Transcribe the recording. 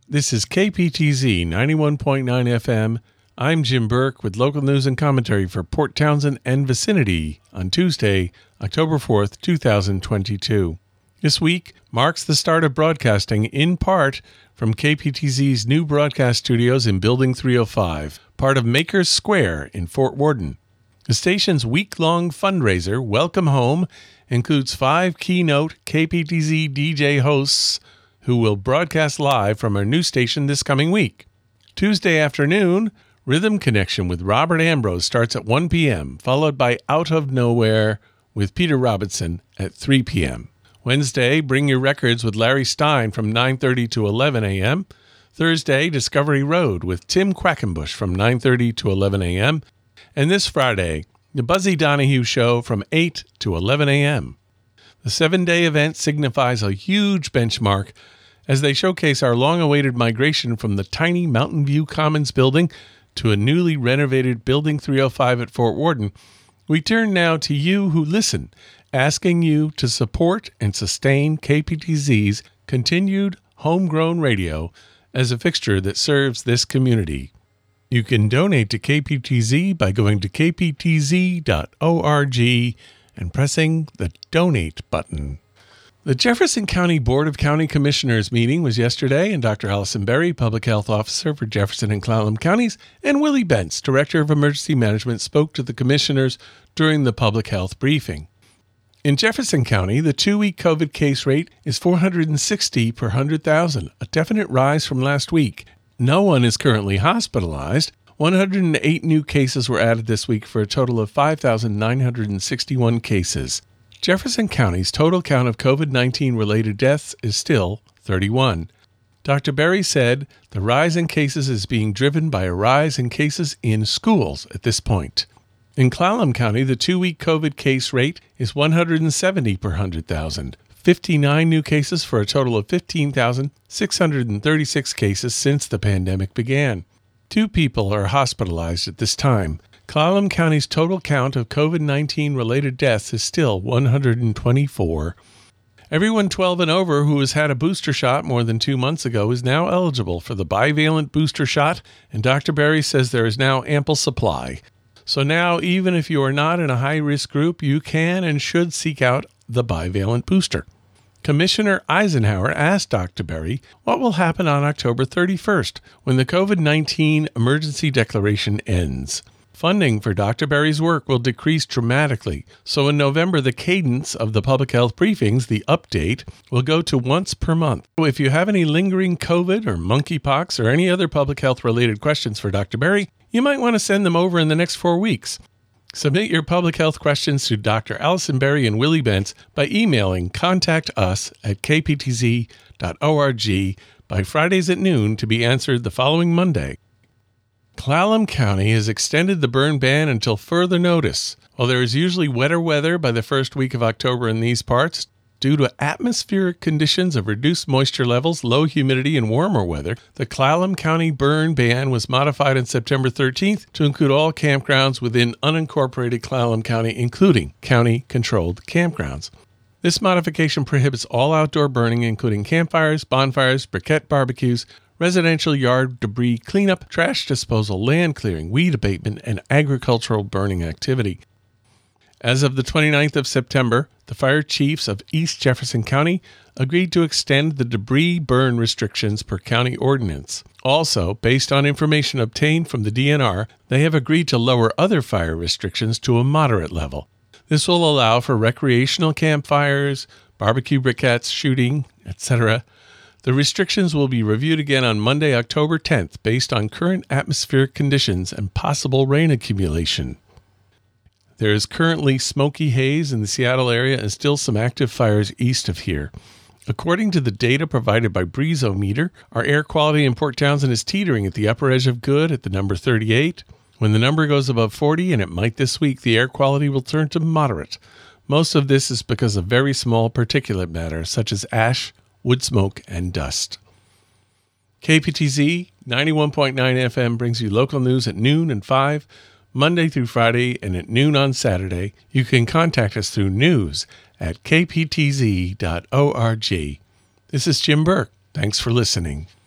This is KPTZ 91.9 FM. I'm Jim Burke with local news and commentary for Port Townsend and vicinity on Tuesday, October 4th, 2022. This week marks the start of broadcasting in part from KPTZ's new broadcast studios in Building 305, part of Makers Square in Fort Worden. The station's week-long fundraiser, Welcome Home, includes 5 keynote KPTZ DJ hosts who will broadcast live from our new station this coming week. Tuesday afternoon, Rhythm Connection with Robert Ambrose starts at 1 p.m., followed by Out of Nowhere with Peter Robinson at 3 p.m. Wednesday, Bring Your Records with Larry Stein from 9:30 to 11 a.m. Thursday, Discovery Road with Tim Quackenbush from 9:30 to 11 a.m. And this Friday, The Buzzy Donahue Show from 8 to 11 a.m. The 7-day event signifies a huge benchmark as they showcase our long-awaited migration from the tiny Mountain View Commons building to a newly renovated Building 305 at Fort Worden. We turn now to you who listen, asking you to support and sustain KPTZ's continued homegrown radio as a fixture that serves this community. You can donate to KPTZ by going to kptz.org and pressing the Donate button. The Jefferson County Board of County Commissioners meeting was yesterday, and Dr. Allison Berry, Public Health Officer for Jefferson and Clallam Counties, and Willie Bentz, Director of Emergency Management, spoke to the commissioners during the public health briefing. In Jefferson County, the 2-week COVID case rate is 460 per 100,000, a definite rise from last week. No one is currently hospitalized. 108 new cases were added this week for a total of 5,961 cases. Jefferson County's total count of COVID-19 related deaths is still 31. Dr. Berry said the rise in cases is being driven by a rise in cases in schools at this point. In Clallam County, the 2-week COVID case rate is 170 per 100,000. 59 new cases for a total of 15,636 cases since the pandemic began. 2 people are hospitalized at this time. Clallam County's total count of COVID-19 related deaths is still 124. Everyone 12 and over who has had a booster shot more than 2 months ago is now eligible for the bivalent booster shot, and Dr. Berry says there is now ample supply. So now, even if you are not in a high-risk group, you can and should seek out the bivalent booster. Commissioner Eisenhower asked Dr. Berry what will happen on October 31st when the COVID-19 emergency declaration ends. Funding for Dr. Berry's work will decrease dramatically, so in November the cadence of the public health briefings, the update, will go to once per month. So if you have any lingering COVID or monkeypox or any other public health related questions for Dr. Berry, you might want to send them over in the next 4 weeks. Submit your public health questions to Dr. Allison Berry and Willie Bentz by emailing contactus@kptz.org by Fridays at noon to be answered the following Monday. Clallam County has extended the burn ban until further notice. While there is usually wetter weather by the first week of October in these parts, due to atmospheric conditions of reduced moisture levels, low humidity, and warmer weather, the Clallam County burn ban was modified on September 13th to include all campgrounds within unincorporated Clallam County, including county-controlled campgrounds. This modification prohibits all outdoor burning, including campfires, bonfires, briquette barbecues, residential yard debris cleanup, trash disposal, land clearing, weed abatement, and agricultural burning activity. As of the 29th of September, the fire chiefs of East Jefferson County agreed to extend the debris burn restrictions per county ordinance. Also, based on information obtained from the DNR, they have agreed to lower other fire restrictions to a moderate level. This will allow for recreational campfires, barbecue briquettes, shooting, etc. The restrictions will be reviewed again on Monday, October 10th, based on current atmospheric conditions and possible rain accumulation. There is currently smoky haze in the Seattle area and still some active fires east of here. According to the data provided by Breezometer, our air quality in Port Townsend is teetering at the upper edge of good at the number 38. When the number goes above 40, and it might this week, the air quality will turn to moderate. Most of this is because of very small particulate matter, such as ash, wood smoke, and dust. KPTZ 91.9 FM brings you local news at noon and 5, Monday through Friday, and at noon on Saturday. You can contact us through news@kptz.org. This is Jim Burke. Thanks for listening.